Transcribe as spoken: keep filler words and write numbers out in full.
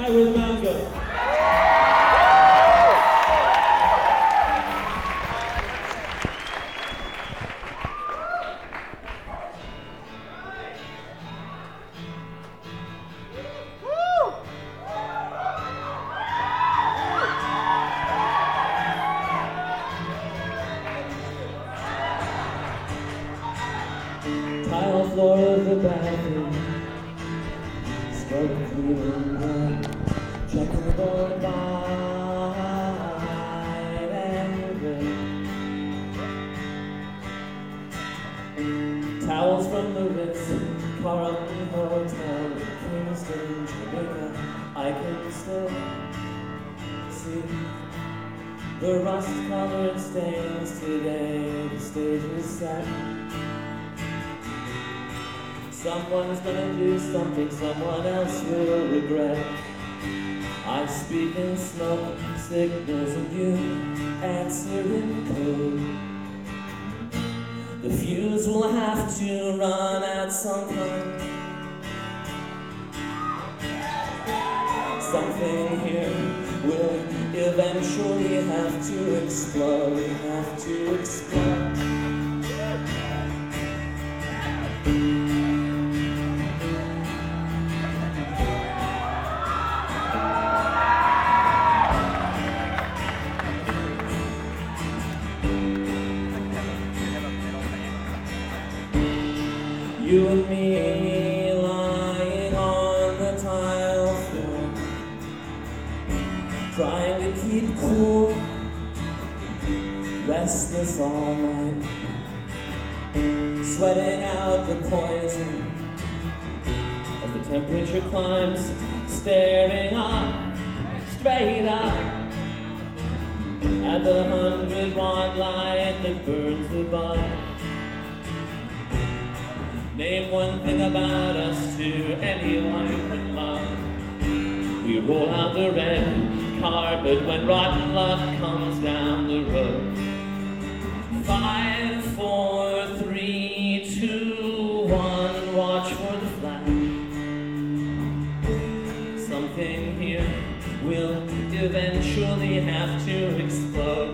How are the band go? Tile floor of the bathroom, smoke cleaning gun, checking the board wide and red. Towels from the Ritz, Carlton Hotel, Kingston, Jamaica. I can still see the rust-colored stains today. The stage is set. Someone's gonna do something someone else will regret. I speak in smoke signals and you answer in code. The fuse will have to run at some point. Something here will eventually have to explode, have to explode. You and me lying on the tile floor, trying to keep cool, restless all night, sweating out the poison as the temperature climbs, staring up, straight up at the hundred watt light that burns above. Name one thing about us to anyone you can love. We roll out the red carpet when rotten luck comes down the road. Five, four, three, two, one, watch for the flash. Something here will eventually have to explode.